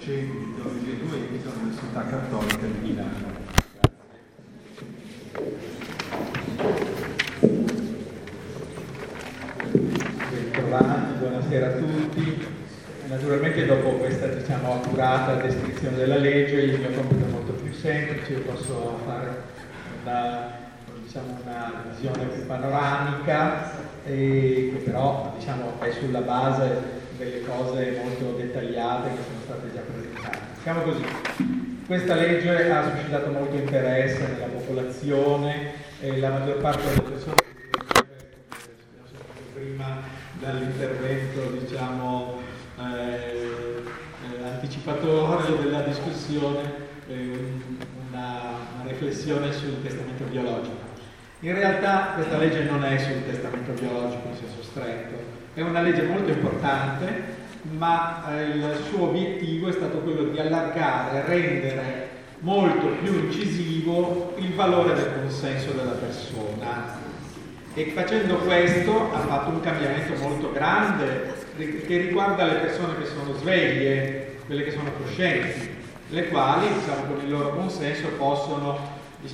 docenti di teologia 2 all'Università Cattolica di Milano. Bentrovati, buonasera a tutti. Naturalmente dopo questa accurata descrizione della legge il mio compito è molto più semplice, io posso fare una visione più panoramica che però è sulla base delle cose molto dettagliate che sono state già presentate. Diciamo così, questa legge ha suscitato molto interesse nella popolazione e la maggior parte delle persone che prima dall'intervento anticipatorio della discussione una riflessione sul testamento biologico. In realtà questa legge non è sul testamento biologico in senso stretto, è una legge molto importante, ma il suo obiettivo è stato quello di allargare, rendere molto più incisivo il valore del consenso della persona. E facendo questo ha fatto un cambiamento molto grande che riguarda le persone che sono sveglie, quelle che sono coscienti, le quali con il loro consenso possono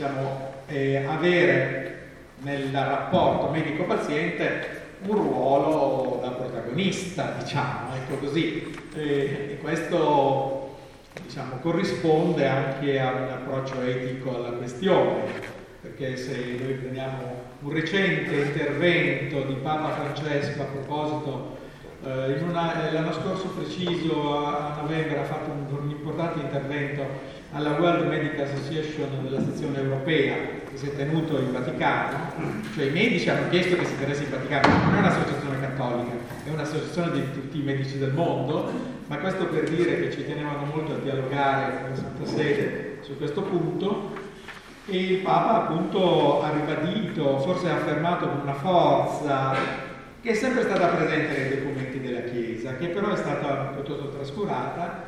avere nel rapporto medico-paziente un ruolo da protagonista, ecco così. E questo corrisponde anche a un approccio etico alla questione, perché se noi prendiamo un recente intervento di Papa Francesco a proposito, l'anno scorso preciso, a novembre, ha fatto un importante intervento alla World Medical Association della sezione europea che si è tenuto in Vaticano, cioè i medici hanno chiesto che si tenesse in Vaticano, non è un'associazione cattolica, è un'associazione di tutti i medici del mondo, ma questo per dire che ci tenevano molto a dialogare con la Santa Sede su questo punto. E il Papa appunto ha ribadito, forse ha affermato con una forza che è sempre stata presente nei documenti della Chiesa, che però è stata piuttosto trascurata,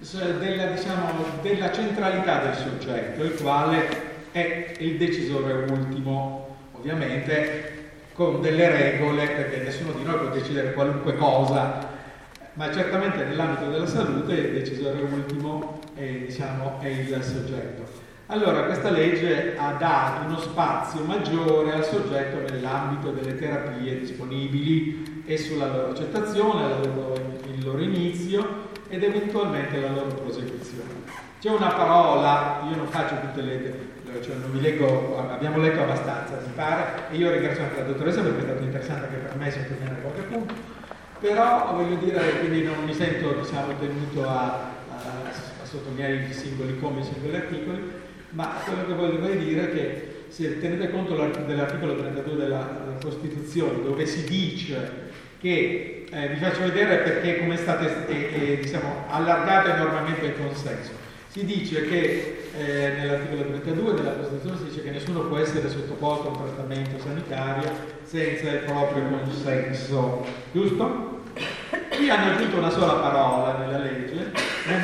della centralità del soggetto, il quale è il decisore ultimo, ovviamente con delle regole, perché nessuno di noi può decidere qualunque cosa, ma certamente nell'ambito della salute il decisore ultimo è il soggetto. Allora, questa legge ha dato uno spazio maggiore al soggetto nell'ambito delle terapie disponibili e sulla loro accettazione, il loro inizio ed eventualmente la loro prosecuzione. C'è una parola, io non faccio tutte non vi leggo, abbiamo letto abbastanza, mi pare, e io ringrazio anche la dottoressa perché è stato interessante anche per me sottolineare qualche punto, però voglio dire, quindi non mi sento tenuto a sottolineare i singoli commi, i singoli articoli, ma quello che voglio dire è che se tenete conto dell'articolo 32 della Costituzione, dove si dice che, vi faccio vedere perché come è stato allargato enormemente il consenso, si dice che nell'articolo 32 della Costituzione si dice che nessuno può essere sottoposto a un trattamento sanitario senza il proprio consenso, giusto? Qui hanno aggiunto una sola parola nella legge,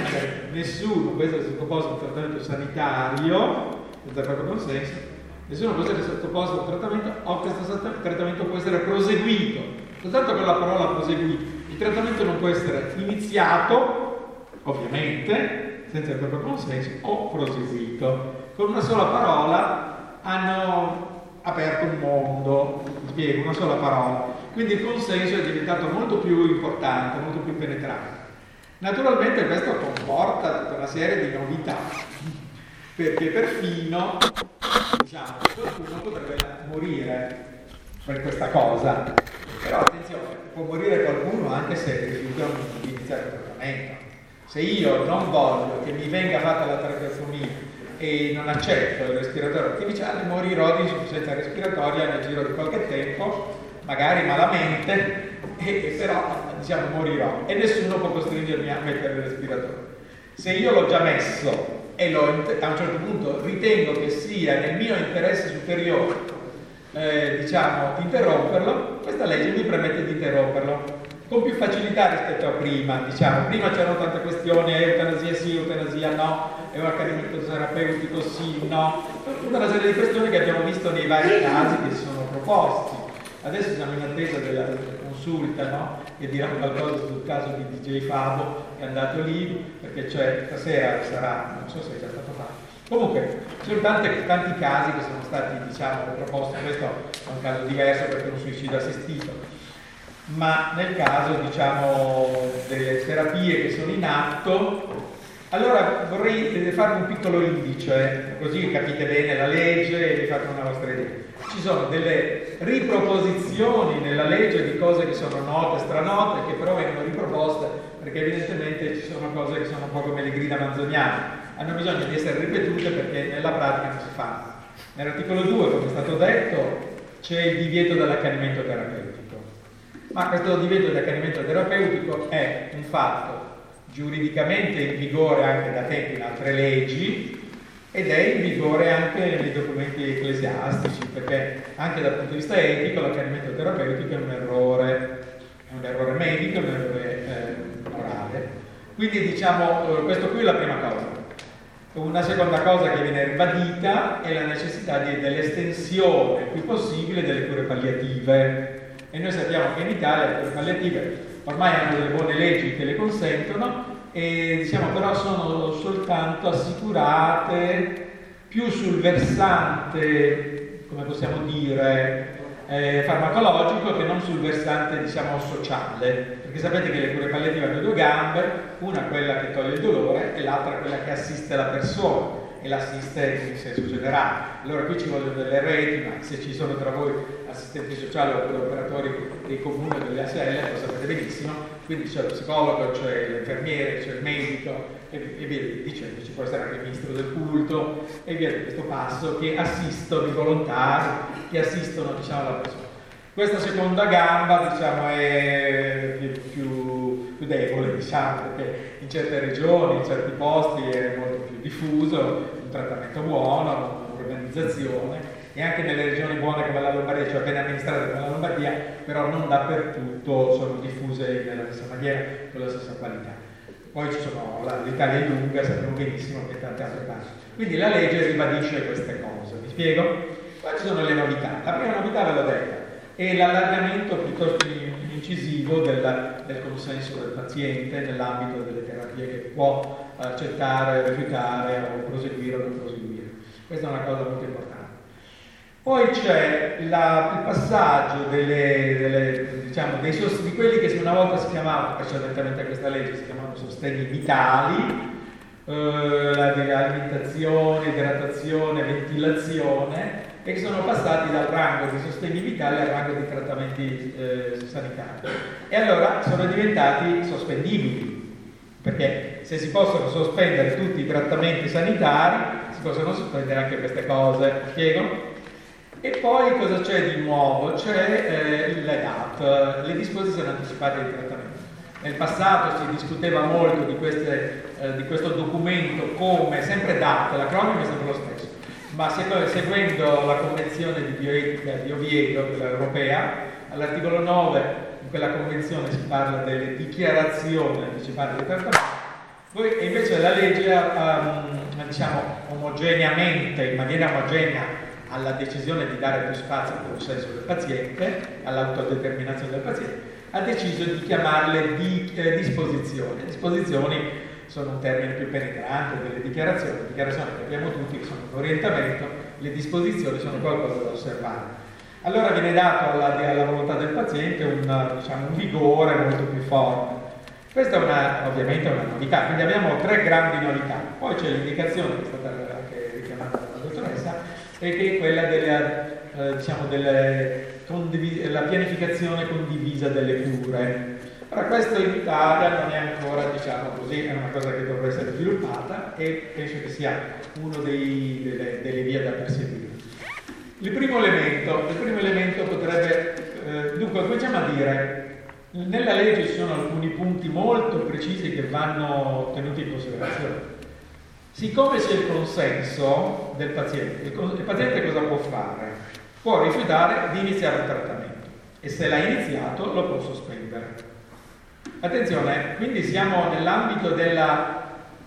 nessuno può essere sottoposto a un trattamento sanitario senza il proprio consenso, nessuno può essere sottoposto a un trattamento o questo trattamento può essere proseguito, soltanto con la parola proseguito. Il trattamento non può essere iniziato, ovviamente, senza il proprio consenso, o proseguito. Con una sola parola hanno aperto un mondo, spiego, una sola parola. Quindi il consenso è diventato molto più importante, molto più penetrante. Naturalmente questo comporta tutta una serie di novità, perché perfino qualcuno potrebbe morire per questa cosa. Però attenzione, può morire qualcuno anche se rifiuta di iniziare il trattamento. Se io non voglio che mi venga fatta la tracheostomia e non accetto il respiratore artificiale, morirò di insufficienza respiratoria nel giro di qualche tempo, magari malamente, però morirò e nessuno può costringermi a mettere il respiratore. Se io l'ho già messo e a un certo punto ritengo che sia nel mio interesse superiore interromperlo, questa legge mi permette di interromperlo con più facilità rispetto a prima. Prima c'erano tante questioni, eutanasia sì, eutanasia no, accanimento terapeutico sì, no, tutta una serie di questioni che abbiamo visto nei vari casi che si sono proposti. Adesso siamo in attesa della consulta, no? Che dirà qualcosa sul caso di DJ Fabo, che è andato lì, perché stasera sarà, non so se è già stato fatto. Comunque, ci sono tanti casi che sono stati, proposti. Questo è un caso diverso perché è un suicidio assistito, ma nel caso, delle terapie che sono in atto, allora vorrei farvi un piccolo indice, così capite bene la legge e vi fate una vostra idea. Ci sono delle riproposizioni nella legge di cose che sono note, stranote, che però vengono riproposte perché evidentemente ci sono cose che sono un po' come le grida manzoniane, hanno bisogno di essere ripetute perché nella pratica non si fanno. Nell'articolo 2, come è stato detto, c'è il divieto dell'accanimento terapeutico, ma questo divieto dell'accanimento terapeutico è un fatto giuridicamente in vigore anche da tempo in altre leggi ed è in vigore anche nei documenti ecclesiastici, perché anche dal punto di vista etico l'accanimento terapeutico è un errore medico, è un errore morale. Quindi questo qui è la prima cosa. Una seconda cosa che viene ribadita è la necessità dell'estensione il più possibile delle cure palliative, e noi sappiamo che in Italia le cure palliative ormai hanno delle buone leggi che le consentono e però sono soltanto assicurate più sul versante, come possiamo dire, farmacologico che non sul versante sociale, perché sapete che le cure palliative hanno due gambe, una quella che toglie il dolore e l'altra quella che assiste la persona e l'assiste in senso generale. Allora qui ci vogliono delle reti, ma se ci sono tra voi assistenti sociali oppure operatori dei comuni o delle ASL lo sapete benissimo, quindi c'è lo psicologo, c'è l'infermiere, c'è il medico e via dicendo, ci può essere anche il ministro del culto e via di questo passo, che assistono i volontari, che assistono la persona. Questa seconda gamba è più debole, perché in certe regioni, in certi posti è molto più diffuso, un trattamento buono, un'organizzazione, e anche nelle regioni buone come la Lombardia, cioè ben amministrate come la Lombardia, però non dappertutto sono diffuse nella stessa maniera, con la stessa qualità. Poi ci sono, l'Italia è lunga, sappiamo benissimo che tante altre parti. Quindi la legge ribadisce queste cose, mi spiego? Poi ci sono le novità. La prima novità ve l'ho detta, è l'allargamento piuttosto incisivo del consenso del paziente nell'ambito delle terapie che può accettare, rifiutare o proseguire o non proseguire. Questa è una cosa molto importante. Poi c'è il passaggio di quelli che una volta si chiamavano, precedentemente a questa legge, si chiamavano sostegni vitali, alimentazione, idratazione, ventilazione, e che sono passati dal rango di sostegni vitali al rango di trattamenti sanitari. E allora sono diventati sospendibili, perché se si possono sospendere tutti i trattamenti sanitari, si possono sospendere anche queste cose. Spiego? E poi cosa c'è di nuovo? C'è l'EDAT, le disposizioni anticipate di trattamento. Nel passato si discuteva molto di questo documento come sempre DAT, l'acronimo è sempre lo stesso, ma seguendo la Convenzione di bioetica di Oviedo, quella europea, all'articolo 9 in quella convenzione si parla delle dichiarazioni anticipate di trattamento, e invece la legge omogeneamente, in maniera omogenea alla decisione di dare più spazio al consenso del paziente, all'autodeterminazione del paziente, ha deciso di chiamarle disposizioni. Disposizioni sono un termine più penetrante delle dichiarazioni. Le dichiarazioni che abbiamo tutti, che sono un orientamento, le disposizioni sono qualcosa da osservare. Allora viene dato alla volontà del paziente un vigore molto più forte. Questa è ovviamente una novità, quindi abbiamo tre grandi novità. Poi c'è l'indicazione che è stata anche richiamata dalla dottoressa, e che è quella della pianificazione condivisa delle cure. Ora, questo in Italia non è ancora, è una cosa che dovrebbe essere sviluppata e penso che sia uno delle vie da perseguire. Il primo elemento potrebbe, dunque, cominciamo a dire, nella legge ci sono alcuni punti molto precisi che vanno tenuti in considerazione. Siccome c'è il consenso del paziente, il paziente cosa può fare? Può rifiutare di iniziare un trattamento e se l'ha iniziato lo può sospendere. Attenzione, quindi siamo nell'ambito della,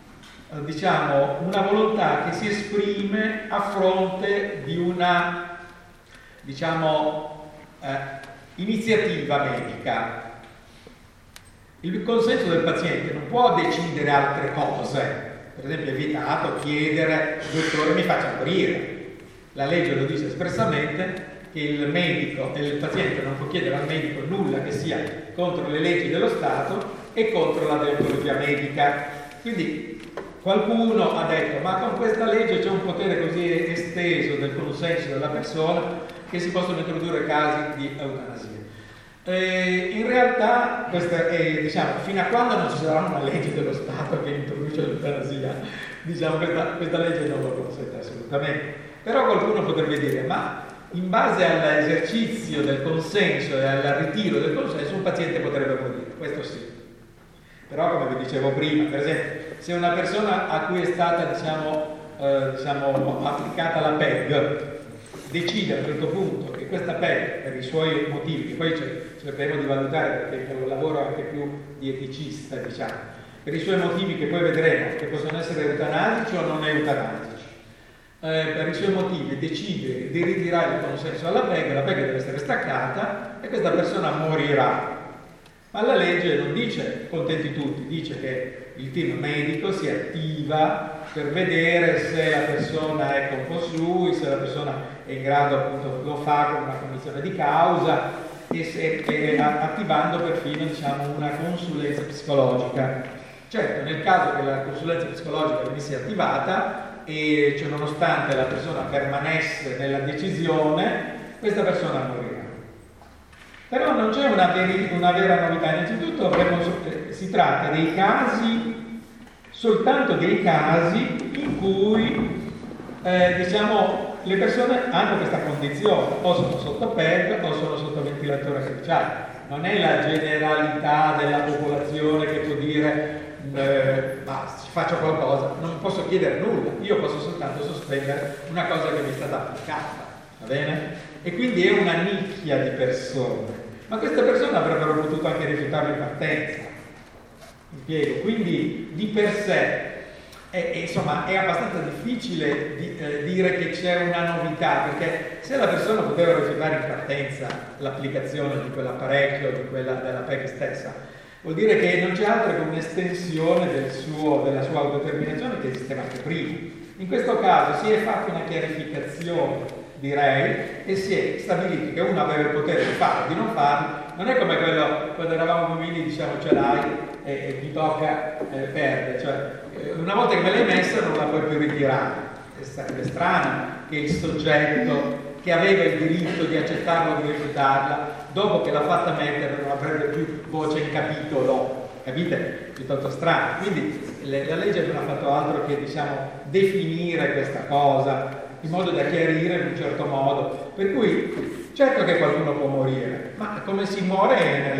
una volontà che si esprime a fronte di una, iniziativa medica. Il consenso del paziente non può decidere altre cose. Per esempio è vietato chiedere: dottore, mi faccia morire. La legge lo dice espressamente che il medico e il paziente non può chiedere al medico nulla che sia contro le leggi dello Stato e contro la deontologia medica. Quindi qualcuno ha detto: ma con questa legge c'è un potere così esteso del consenso della persona che si possono introdurre casi di eutanasia. In realtà diciamo, fino a quando non ci sarà una legge dello Stato che introduce l'eutanasia, diciamo, questa legge non lo consente assolutamente. Però qualcuno potrebbe dire: ma in base all'esercizio del consenso e al ritiro del consenso un paziente potrebbe morire. Questo sì. Però, come vi dicevo prima, per esempio, se una persona a cui è stata applicata la PEG decide a un certo punto che questa PEG, per i suoi motivi, che poi cercheremo di valutare perché è un lavoro anche più di eticista, diciamo, per i suoi motivi che poi vedremo, che possono essere eutanasici o non eutanasici, per i suoi motivi decide di ritirare il consenso alla PEG, la PEG deve essere staccata e questa persona morirà. Ma la legge non dice contenti tutti, dice che il team medico si attiva per vedere se la persona è compos lui, se la persona è in grado, appunto, lo fa con una cognizione di causa e attivando perfino, diciamo, una consulenza psicologica. Certo, nel caso che la consulenza psicologica venisse attivata e cioè nonostante la persona permanesse nella decisione, questa persona morirà. Però non c'è una vera novità. Innanzitutto si tratta dei casi, soltanto dei casi in cui diciamo, le persone hanno questa condizione, o sono sotto PEG o sono sotto ventilatore artificiale. Non è la generalità della popolazione che può dire faccio qualcosa, non posso chiedere nulla, io posso soltanto sospendere una cosa che mi è stata applicata, va bene? E quindi è una nicchia di persone, ma queste persone avrebbero potuto anche rifiutarlo in partenza, mi spiego. Quindi di per sé insomma è abbastanza difficile dire che c'è una novità, perché se la persona poteva rifiutare in partenza l'applicazione di quell'apparecchio, di quella della PEG stessa, vuol dire che non c'è altro che un'estensione della sua autodeterminazione che esisteva anche prima. In questo caso si è fatta una chiarificazione, direi, e si è stabilito che uno aveva il potere di farlo, di non farlo. Non è come quello quando eravamo bambini, diciamo ce l'hai e chi tocca perde, cioè una volta che me l'hai messa non la puoi più ritirare. È strano che il soggetto che aveva il diritto di accettarla o di rifiutarla, dopo che l'ha fatta mettere non avrebbe più voce in capitolo, capite? Piuttosto strano. Quindi la legge non ha fatto altro che, diciamo, definire questa cosa in modo da chiarire in un certo modo, per cui certo che qualcuno può morire, ma come si muore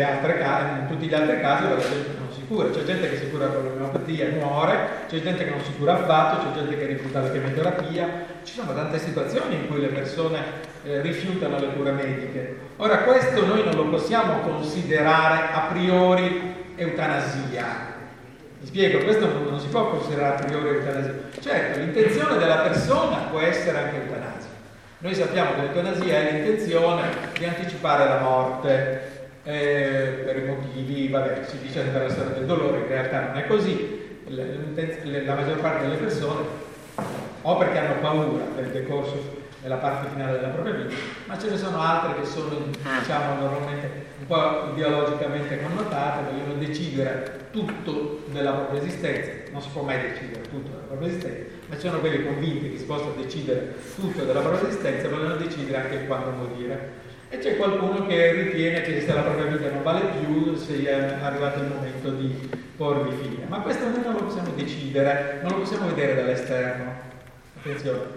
in tutti gli altri casi la gente non si cura. C'è gente che si cura con l'omeopatia e muore, c'è gente che non si cura affatto, c'è gente che rifiuta la chemioterapia, ci sono tante situazioni in cui le persone rifiutano le cure mediche. Ora questo noi non lo possiamo considerare a priori eutanasia. Mi spiego, questo non si può considerare a priori eutanasia. Certo, l'intenzione della persona può essere anche eutanasia. Noi sappiamo che l'eutanasia è l'intenzione di anticipare la morte per i motivi, vabbè, si dice per la storia del dolore, in realtà non è così. La maggior parte delle persone, o perché hanno paura del decorso nella parte finale della propria vita, ma ce ne sono altre che sono, diciamo, normalmente un po' ideologicamente connotate, vogliono decidere tutto della propria esistenza. Non si può mai decidere tutto della propria esistenza, ma ci sono quelli convinti che si possa decidere tutto della propria esistenza e vogliono decidere anche quando morire. E c'è qualcuno che ritiene che se la propria vita non vale più, sia arrivato il momento di porvi fine. Ma questo noi non lo possiamo decidere, non lo possiamo vedere dall'esterno. Attenzione.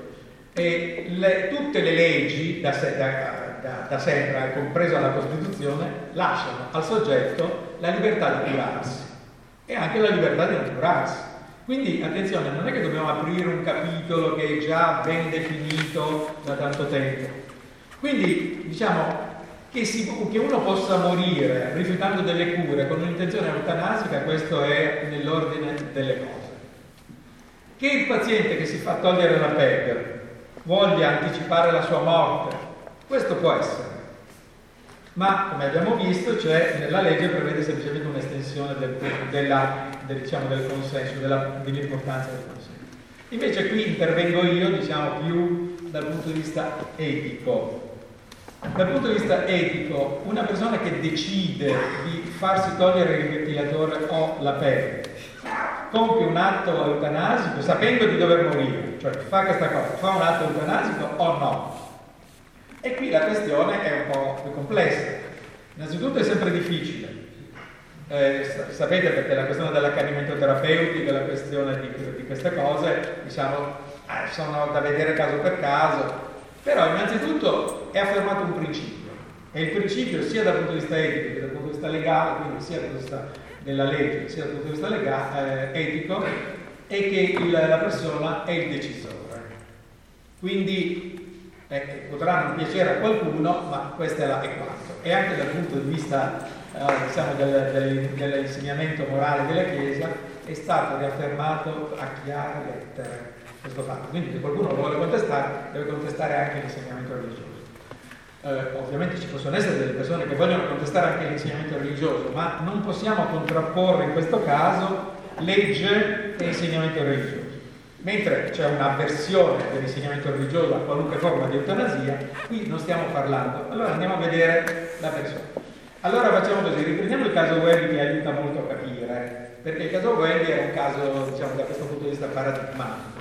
E tutte le leggi da sempre, compresa la Costituzione, lasciano al soggetto la libertà di curarsi e anche la libertà di non curarsi. Quindi attenzione, non è che dobbiamo aprire un capitolo che è già ben definito da tanto tempo. Quindi diciamo che uno possa morire rifiutando delle cure con un'intenzione eutanasica, questo è nell'ordine delle cose. Che il paziente che si fa togliere la PEG voglia anticipare la sua morte, questo può essere. ma come abbiamo visto nella legge prevede semplicemente un'estensione del consenso, dell'importanza del consenso. Invece qui intervengo io, diciamo, più dal punto di vista etico. Dal punto di vista etico, una persona che decide di farsi togliere il ventilatore o la pelle, compie un atto eutanasico sapendo di dover morire, cioè fa questa cosa, fa un atto eutanasico o no? E qui la questione è un po' più complessa. Innanzitutto è sempre difficile. Sapete, perché la questione dell'accanimento terapeutico, la questione di queste cose, diciamo, sono da vedere caso per caso, però innanzitutto è affermato un principio, e il principio sia dal punto di vista etico che dal punto di vista legale, quindi sia dal punto di vista della legge sia dal punto di vista etico, è che la persona è il decisore. Quindi potrà non piacere a qualcuno, ma questa è quanto. E anche dal punto di vista diciamo dell'insegnamento morale della Chiesa è stato riaffermato a chiare lettere questo fatto. Quindi se qualcuno lo vuole contestare, deve contestare anche l'insegnamento religioso. Ovviamente ci possono essere delle persone che vogliono contestare anche l'insegnamento religioso, ma non possiamo contrapporre in questo caso legge e insegnamento religioso. Mentre c'è un'avversione dell'insegnamento religioso a qualunque forma di eutanasia, qui non stiamo parlando. Allora andiamo a vedere la persona. Allora facciamo così, riprendiamo il caso Welby, che aiuta molto a capire, perché il caso Welby è un caso, diciamo, da questo punto di vista paradigmatico.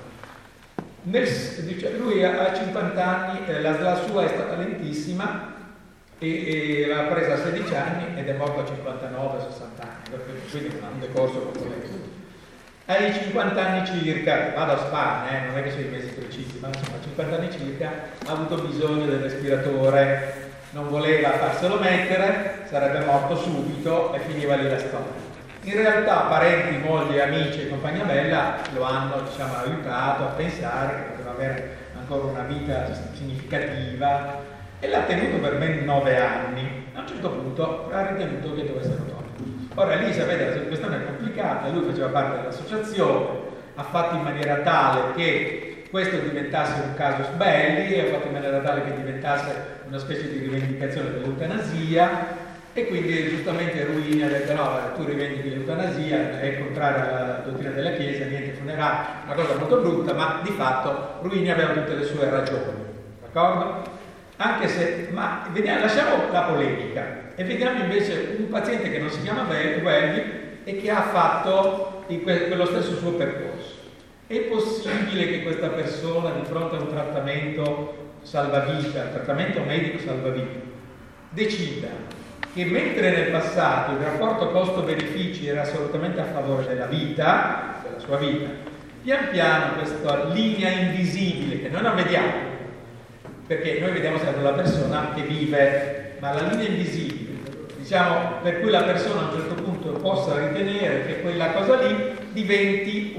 Lui a 50 anni, la sua è stata lentissima e l'ha presa a 16 anni ed è morto a 59-60 anni, quindi non ha un decorso completo. Ai 50 anni circa, vado a spanne, non è che sono i mesi precisi, ma insomma a 50 anni circa ha avuto bisogno del respiratore, non voleva farselo mettere, sarebbe morto subito e finiva lì la storia. In realtà parenti, mogli, amici e compagnia bella lo hanno, diciamo, aiutato a pensare che poteva avere ancora una vita significativa e l'ha tenuto per ben 9 anni. A un certo punto ha ritenuto che dovessero togliere. Ora lì, sapete, la questione è complicata, lui faceva parte dell'associazione, ha fatto in maniera tale che questo diventasse un casus belli, ha fatto in maniera tale che diventasse una specie di rivendicazione dell'eutanasia, e quindi giustamente Ruini ha detto no, tu rivendichi l'eutanasia, è contraria alla dottrina della Chiesa, niente funerario, una cosa molto brutta, ma di fatto Ruini aveva tutte le sue ragioni, d'accordo? Anche se, ma vediamo, lasciamo la polemica e vediamo invece un paziente che non si chiama Welby e che ha fatto quello stesso suo percorso. È possibile che questa persona, di fronte a un trattamento salvavita, trattamento medico salvavita, decida che mentre nel passato il rapporto costo-benefici era assolutamente a favore della vita, della sua vita, pian piano questa linea invisibile che noi non vediamo, perché noi vediamo sempre la persona che vive, ma la linea invisibile, diciamo, per cui la persona a un certo punto possa ritenere che quella cosa lì diventi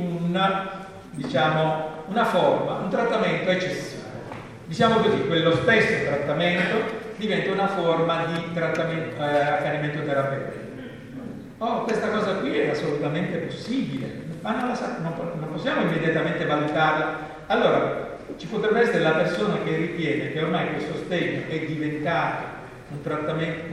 una forma, un trattamento eccessivo. Diciamo così, quello stesso trattamento diventa una forma di trattamento, accanimento terapeutico. Questa cosa qui è assolutamente possibile, ma non possiamo immediatamente valutarla. Allora, ci potrebbe essere la persona che ritiene che ormai quel sostegno è diventato un trattamento,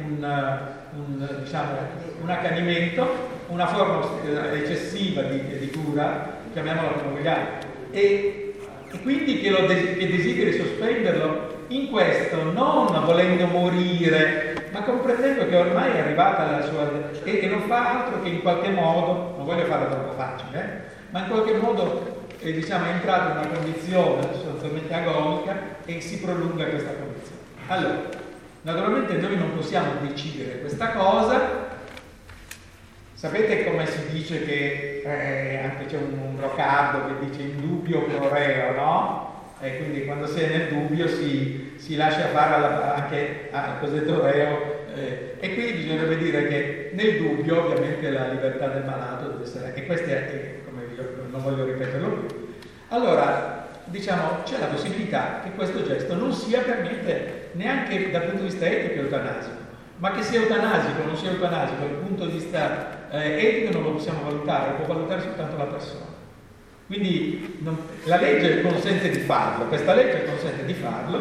un accanimento, una forma eccessiva di cura, chiamiamola come vogliamo, e quindi che desideri sospenderlo in questo, non volendo morire, ma comprendendo che ormai è arrivata alla sua e non fa altro che in qualche modo, non voglio farla troppo facile, ma in qualche modo è entrato in una condizione sostanzialmente agonica e si prolunga questa condizione. Allora, naturalmente noi non possiamo decidere questa cosa. Sapete come si dice che anche c'è un brocardo che dice in dubbio pro reo, no? E quindi quando si è nel dubbio si lascia fare anche al cosiddetto reo, e quindi bisognerebbe dire che nel dubbio ovviamente la libertà del malato deve essere, e questo è come non voglio ripeterlo più. Allora, diciamo, c'è la possibilità che questo gesto non sia per niente, neanche dal punto di vista etico, eutanasico, ma che sia eutanasico o non sia eutanasico, dal punto di vista etico non lo possiamo valutare, lo può valutare soltanto la persona. Quindi la legge consente di farlo, questa legge consente di farlo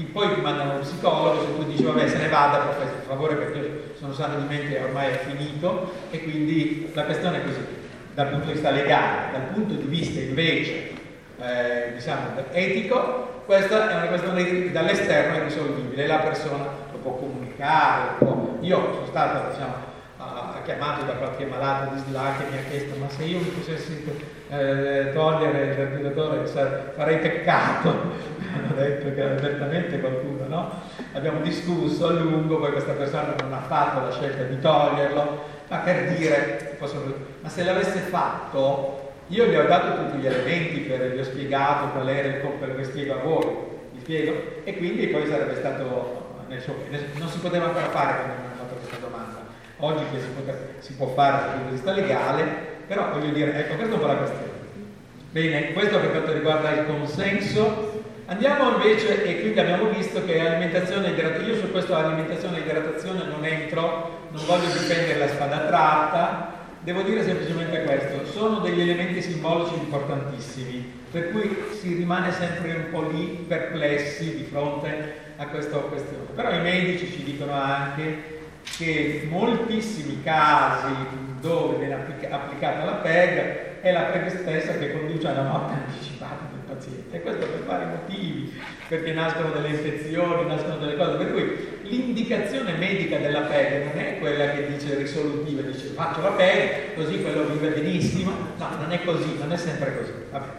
poi ti mandano uno psicologo, se tu dici vabbè se ne vada, per favore perché io sono sano di mente e ormai è finito, e quindi la questione è così, dal punto di vista legale. Dal punto di vista invece diciamo etico, questa è una questione che dall'esterno è irrisolvibile, la persona lo può comunicare, io sono stato diciamo chiamato da qualche malato di SLA che mi ha chiesto ma se io mi potessi togliere il ventilatore farei peccato. Hanno detto che apertamente qualcuno, no? Abbiamo discusso a lungo, poi questa persona non ha fatto la scelta di toglierlo, ma per dire, ma se l'avesse fatto, io gli ho dato tutti gli elementi, gli ho spiegato qual era il quello che spiego a voi, vi spiego, e quindi poi sarebbe stato non si poteva ancora fare quando mi hanno fatto questa domanda. Oggi che si può fare dal punto di vista legale, però voglio dire, ecco, questa è un po' la questione. Bene, questo per quanto riguarda il consenso. Andiamo invece, e quindi abbiamo visto che alimentazione e idratazione, io su questo alimentazione e idratazione non entro, non voglio difendere la spada tratta, devo dire semplicemente questo, sono degli elementi simbolici importantissimi, per cui si rimane sempre un po' lì perplessi di fronte a questa questione. Però i medici ci dicono anche che moltissimi casi dove viene applicata la PEG è la PEG stessa che conduce alla morte anticipata del paziente, e questo per vari motivi, perché nascono delle infezioni, nascono delle cose, per cui l'indicazione medica della PEG non è quella che dice risolutiva, dice faccio la PEG così quello vive benissimo, no, non è così, non è sempre così.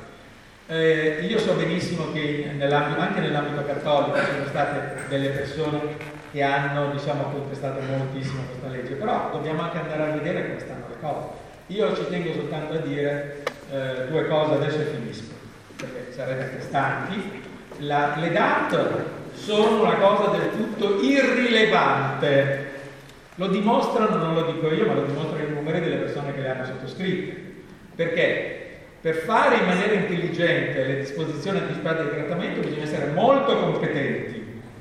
Vabbè. Io so benissimo che anche nell'ambito cattolico ci sono state delle persone che hanno, diciamo, contestato moltissimo questa legge, però dobbiamo anche andare a vedere come stanno le cose. Io ci tengo soltanto a dire due cose, adesso e finisco, perché sarete prestanti. Le DAT sono una cosa del tutto irrilevante, lo dimostrano, non lo dico io, ma lo dimostrano i numeri delle persone che le hanno sottoscritte, perché per fare in maniera intelligente le disposizioni anticipate di trattamento bisogna essere molto competenti.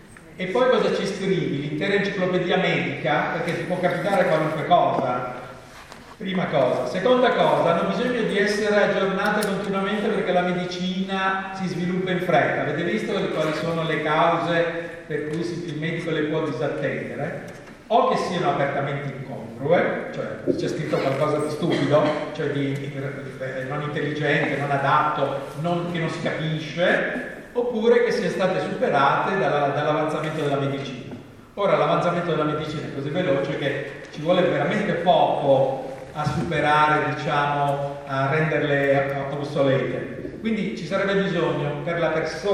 E poi cosa ci scrivi? L'intera enciclopedia medica, perché ti può capitare qualunque cosa. Prima cosa. Seconda cosa, hanno bisogno di essere aggiornate continuamente perché la medicina si sviluppa in fretta. Avete visto quali sono le cause per cui il medico le può disattendere? O che siano apertamente incongrue, cioè c'è scritto qualcosa di stupido, cioè di non intelligente, non adatto, che non si capisce, oppure che siano state superate dall'avanzamento della medicina. Ora l'avanzamento della medicina è così veloce che ci vuole veramente poco a superare, diciamo, a renderle obsolete. Quindi ci sarebbe bisogno per la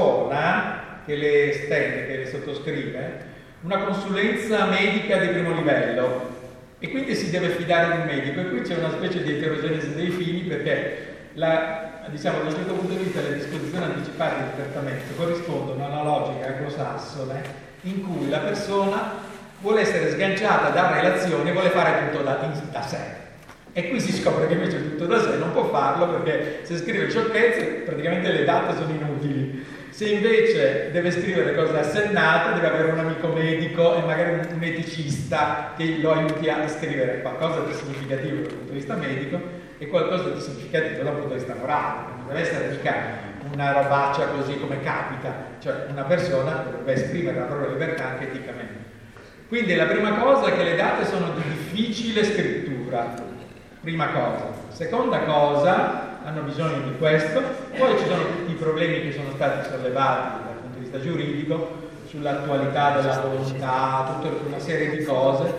persona che le stende, che le sottoscrive, una consulenza medica di primo livello, e quindi si deve fidare di un medico, e qui c'è una specie di eterogenesi dei fini, perché diciamo, da un certo punto di vista le disposizioni anticipate di trattamento corrispondono alla logica anglosassone in cui la persona vuole essere sganciata da relazioni e vuole fare tutto da sé. E qui si scopre che invece tutto da sé non può farlo, perché se scrive sciocchezze praticamente le date sono inutili. Se invece deve scrivere cose assennate, deve avere un amico medico e magari un eticista che lo aiuti a scrivere qualcosa di significativo dal punto di vista medico e qualcosa di significativo dal punto di vista morale. Non deve essere mica una robaccia così come capita, cioè una persona dovrebbe esprimere la propria libertà anche eticamente. Quindi la prima cosa è che le date sono di difficile scrittura, prima cosa. Seconda cosa, hanno bisogno di questo. Poi ci sono tutti i problemi che sono stati sollevati dal punto di vista giuridico, sull'attualità della volontà, tutta una serie di cose.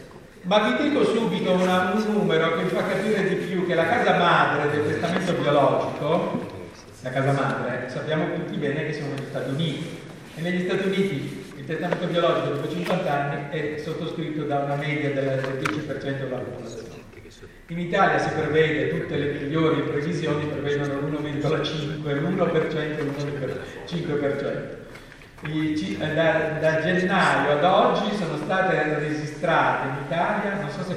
Ma vi dico subito un numero che vi fa capire di più, che la casa madre del testamento biologico, la casa madre, sappiamo tutti bene che sono negli Stati Uniti. E negli Stati Uniti il testamento biologico dopo 50 anni è sottoscritto da una media del 10% della popolazione. In Italia si prevede, tutte le migliori previsioni prevedono l'1,5, l'1% e l'1,5%. Da gennaio ad oggi sono state registrate in Italia, non so se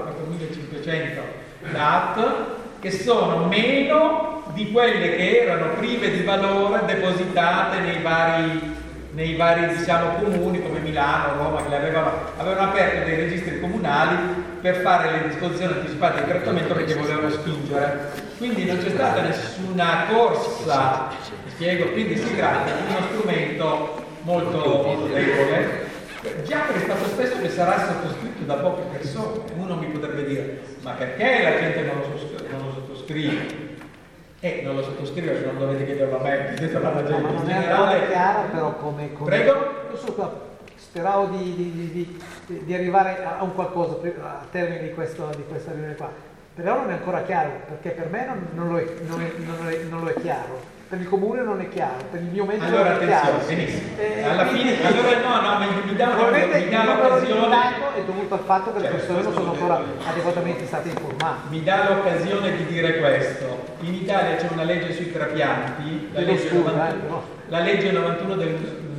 4.500 DAT, che sono meno di quelle che erano prive di valore depositate nei vari diciamo, comuni come Milano, Roma, che avevano aperto dei registri comunali per fare le disposizioni anticipate di trattamento perché volevano spingere. Quindi non c'è stata nessuna corsa, spiego, quindi si tratta di uno strumento molto debole, già per il fatto stesso che sarà sottoscritto da poche persone. Uno mi potrebbe dire, ma perché la gente non lo sottoscrive? Non lo sottoscrive, perché non dovete chiederlo a me, chiedetelo alla gente. Ma non in è generale... ancora chiara, però come... Prego? Io sono qua, speravo di arrivare a un qualcosa a termine di questa riunione qua. Però non è ancora chiaro, perché per me non lo è chiaro. Per il comune non è chiaro, per il mio mezzo allora, non è chiaro. benissimo. Alla fine, allora mi dà l'occasione. È dovuto al fatto che le persone non sono ancora adeguatamente state informate. Mi dà l'occasione di dire questo. In Italia c'è una legge sui trapianti, la legge 91 del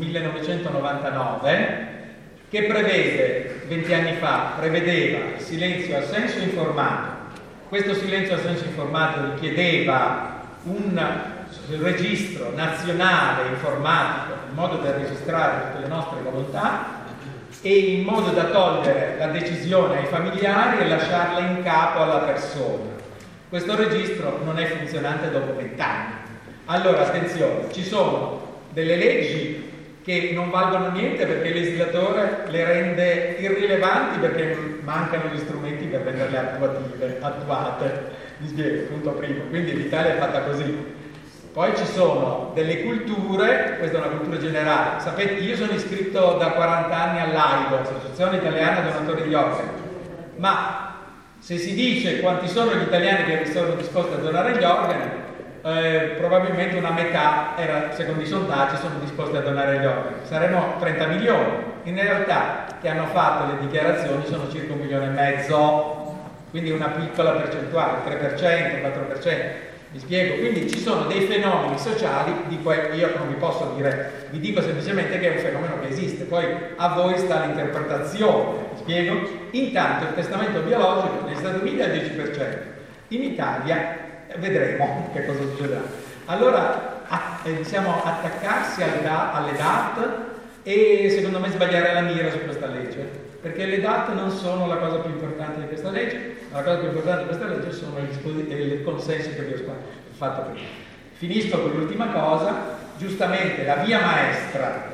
1999, che prevede, 20 anni fa, prevedeva il silenzio assenso informato. Questo silenzio assenso informato richiedeva un registro nazionale informatico in modo da registrare tutte le nostre volontà e in modo da togliere la decisione ai familiari e lasciarla in capo alla persona. Questo registro non è funzionante dopo 20 anni. Allora, attenzione, ci sono delle leggi che non valgono niente perché il legislatore le rende irrilevanti perché mancano gli strumenti per renderle attuate. Mi spiego, punto primo. Quindi l'Italia è fatta così. Poi ci sono delle culture, questa è una cultura generale. Sapete, io sono iscritto da 40 anni all'AIDO, Associazione Italiana Donatori di Organi, ma se si dice quanti sono gli italiani che sono disposti a donare gli organi, probabilmente una metà, secondo i sondaggi, sono disposti a donare gli organi. Saremo 30 milioni. In realtà, che hanno fatto le dichiarazioni sono circa 1,5 milioni, quindi una piccola percentuale, 3%, 4%. Mi spiego, quindi ci sono dei fenomeni sociali di cui io non vi posso dire, vi dico semplicemente che è un fenomeno che esiste, poi a voi sta l'interpretazione, mi spiego? Intanto il testamento biologico negli Stati Uniti è al 10%, in Italia vedremo che cosa succederà. Allora, attaccarsi alle DAT e secondo me sbagliare la mira su questa legge, perché le DAT non sono la cosa più importante di questa legge, ma la cosa più importante di questa legge sono il consenso che vi ho fatto prima. Finisco con l'ultima cosa, giustamente la via maestra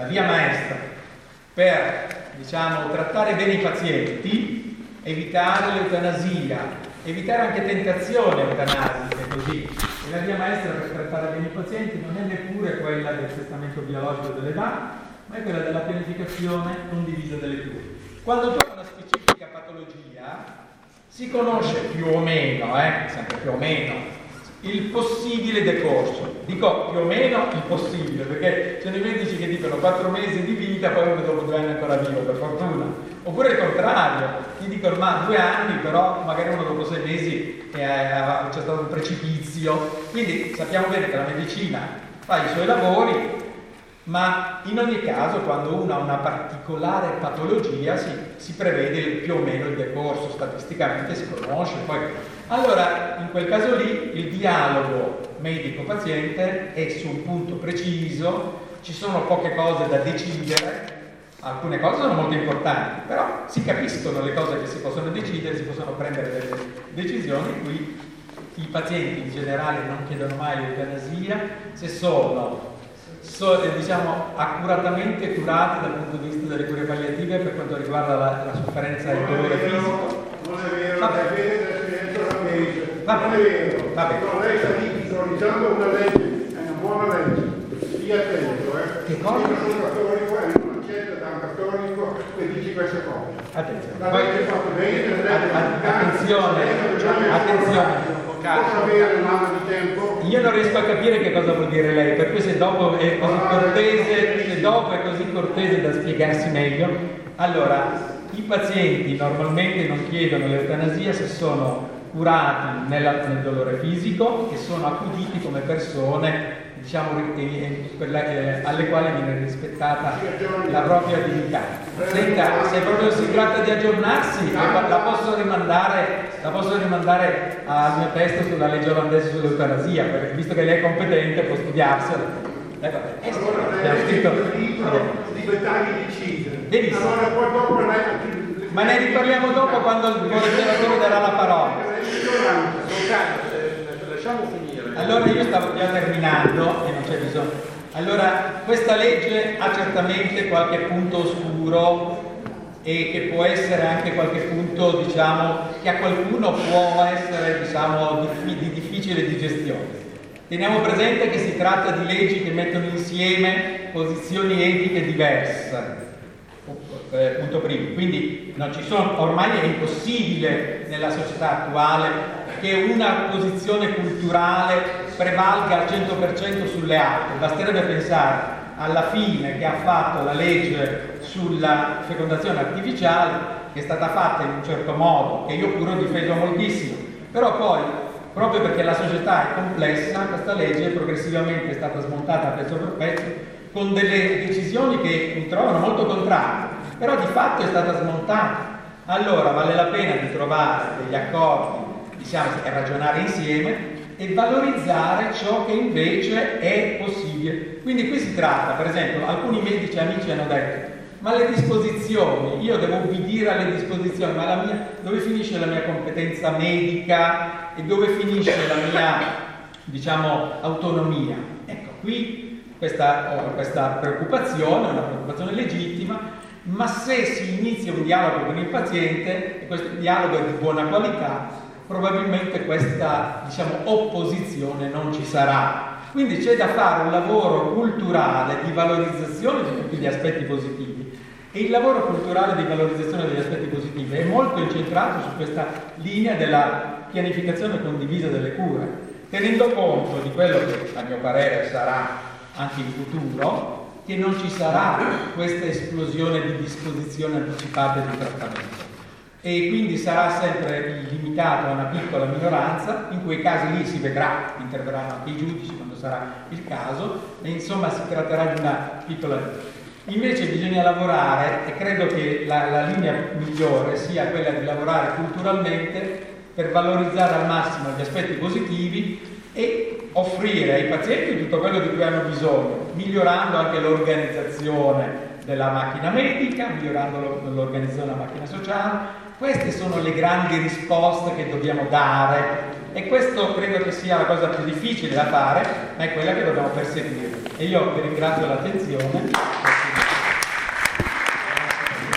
per, trattare bene i pazienti, evitare l'eutanasia, evitare anche tentazioni eutanasiche, così. E la via maestra per trattare bene i pazienti non è neppure quella del testamento biologico delle DAT, ma è quella della pianificazione condivisa delle cure. Quando tu hai una specifica patologia, si conosce più o meno, sempre più o meno, il possibile decorso. Dico più o meno il possibile, perché sono i medici che dicono 4 mesi di vita, poi uno dopo 2 anni è ancora vivo, per fortuna. Oppure il contrario, ti dicono ma 2 anni, però magari uno dopo 6 mesi c'è stato un precipizio. Quindi sappiamo bene che la medicina fa i suoi lavori, ma in ogni caso quando uno ha una particolare patologia si prevede più o meno il decorso, statisticamente si conosce. Poi. Allora in quel caso lì il dialogo medico-paziente è su un punto preciso, ci sono poche cose da decidere, alcune cose sono molto importanti, però si capiscono le cose che si possono decidere, si possono prendere delle decisioni. Qui i pazienti in generale non chiedono mai l'eutanasia se sono accuratamente curati dal punto di vista delle cure palliative per quanto riguarda la sofferenza e il dolore fisico. Non è vero, non è vero. Vabbè. No, lei sta dicendo una legge, è una buona legge. Stia attento, Che cosa? Io sono cattolico e non accetto da un cattolico che dice queste cose. Attenzione. La legge è fatta bene, Attenzione. Posso avere un anno di tempo? Io non riesco a capire che cosa vuol dire lei, per cui se dopo è così cortese da spiegarsi meglio. Allora, i pazienti normalmente non chiedono l'eutanasia se sono curati nel dolore fisico e sono accuditi come persone, alle quali viene rispettata la propria dignità. Senta, se proprio si tratta di aggiornarsi, la posso rimandare al mio testo sulla legge olandese sull'eutanasia, perché visto che lei è competente può studiarselo. Allora, libertà di decidere. Benissimo. Allora, poi dopo lei... Ma ne riparliamo dopo quando il moderatore darà la parola. Lasciamo finire. Allora io stavo già terminando e non c'è bisogno. Allora, questa legge ha certamente qualche punto oscuro e che può essere anche qualche punto, diciamo, che a qualcuno può essere, diciamo, di difficile digestione. Teniamo presente che si tratta di leggi che mettono insieme posizioni etiche diverse, punto primo. Quindi non ci sono, ormai è impossibile nella società attuale che una posizione culturale prevalga al 100% sulle altre. Basterebbe pensare alla fine che ha fatto la legge sulla fecondazione artificiale, che è stata fatta in un certo modo, che io pure ho difeso moltissimo, però poi, proprio perché la società è complessa, questa legge progressivamente è stata smontata pezzo per pezzo, con delle decisioni che mi trovano molto contrarie, però di fatto è stata smontata. Allora vale la pena di trovare degli accordi, diciamo, e ragionare insieme e valorizzare ciò che invece è possibile. Quindi qui si tratta, per esempio, alcuni medici amici hanno detto: ma le disposizioni, io devo ubbidire alle disposizioni, ma dove finisce la mia competenza medica e dove finisce la mia, diciamo, autonomia? Ecco, qui questa preoccupazione è una preoccupazione legittima, ma se si inizia un dialogo con il paziente, e questo dialogo è di buona qualità, probabilmente questa, diciamo, opposizione non ci sarà. Quindi c'è da fare un lavoro culturale di valorizzazione di tutti gli aspetti positivi, e il lavoro culturale di valorizzazione degli aspetti positivi è molto incentrato su questa linea della pianificazione condivisa delle cure, tenendo conto di quello che a mio parere sarà anche in futuro, che non ci sarà questa esplosione di disposizioni anticipate di trattamento, e quindi sarà sempre limitato a una piccola minoranza. In quei casi lì si vedrà, interverranno anche i giudici quando sarà il caso, e insomma si tratterà di una piccola. Invece bisogna lavorare, e credo che la linea migliore sia quella di lavorare culturalmente per valorizzare al massimo gli aspetti positivi e offrire ai pazienti tutto quello di cui hanno bisogno, migliorando anche l'organizzazione della macchina medica, migliorando l'organizzazione della macchina sociale. Queste sono le grandi risposte che dobbiamo dare, e questo credo che sia la cosa più difficile da fare, ma è quella che dobbiamo perseguire. E io vi ringrazio l'attenzione.